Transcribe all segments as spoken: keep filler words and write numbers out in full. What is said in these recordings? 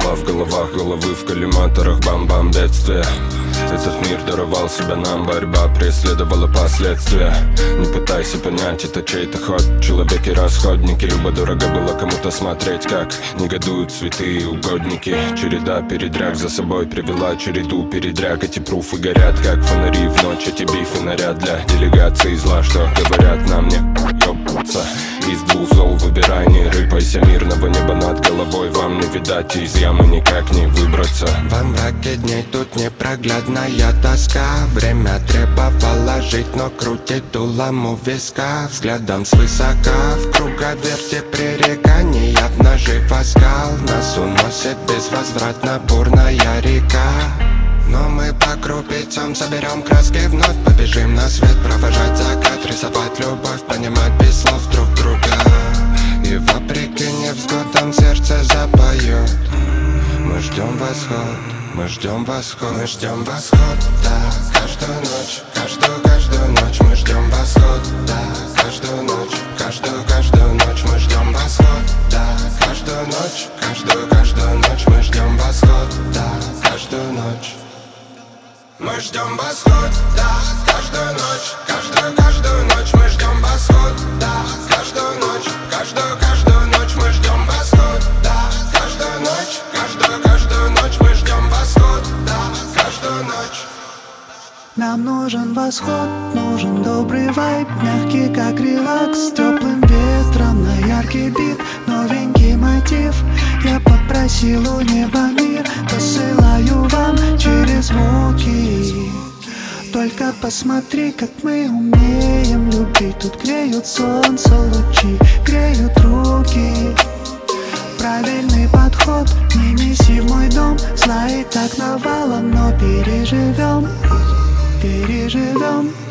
Тела в головах, головы в коллиматорах, бам-бам, бедствие. Этот мир даровал себя нам, борьба преследовала последствия. Не пытайся понять, это чей-то ход. Человеки расходники, любо дорого было кому-то смотреть, как негодуют святые угодники. Череда передряг за собой привела череду передряг. Эти пруфы горят, как фонари в ночь. Эти бифы наряд для делегации зла, что говорят нам не ёбаться. Из двух зол выбирай, не рыпайся. Мирного неба над головой вам не видать, из ямы никак не выбраться. Во мраке дней тут непроглядная тоска. Время требовало жить, но крутит дулом у виска. Взглядом свысока в круговерте пререканий обнажив оскал. Нас уносит безвозвратно бурная река. Но мы по крупицам соберем краски, вновь побежим на свет, провожать закат, рисовать любовь, понимать без слов друг друга. И вопреки невзгодам сердце запоет. Мы ждем восход, мы ждем восход, мы ждем восход, да. Каждую ночь, каждую, каждую ночь мы ждем восход, да. Каждую ночь, каждую, каждую ночь мы ждем восход, да. Каждую ночь, каждую, каждую ночь мы ждем восход, да. Каждую ночь мы ждем восход, да. Каждую ночь, каждую, каждую ночь мы ждем восход, да. Каждую ночь, каждую, каждую ночь мы ждем восход, да. Каждую ночь, каждую, каждую ночь мы ждем восход, да. Каждую ночь. Нам нужен восход, нужен добрый вайб, мягкий как релакс, с теплым ветром на яркий бит, новенький мотив. Я попросил у неба мир, посылаю вам через звуки. Только посмотри, как мы умеем любить. Тут греют солнце лучи, греют руки. Правильный подход, не неси в мой дом зла и так навалом, но переживем, переживем,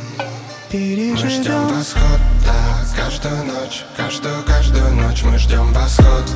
переживем. Мы ждем восход, да. Каждую ночь, каждую, каждую ночь мы ждем восход,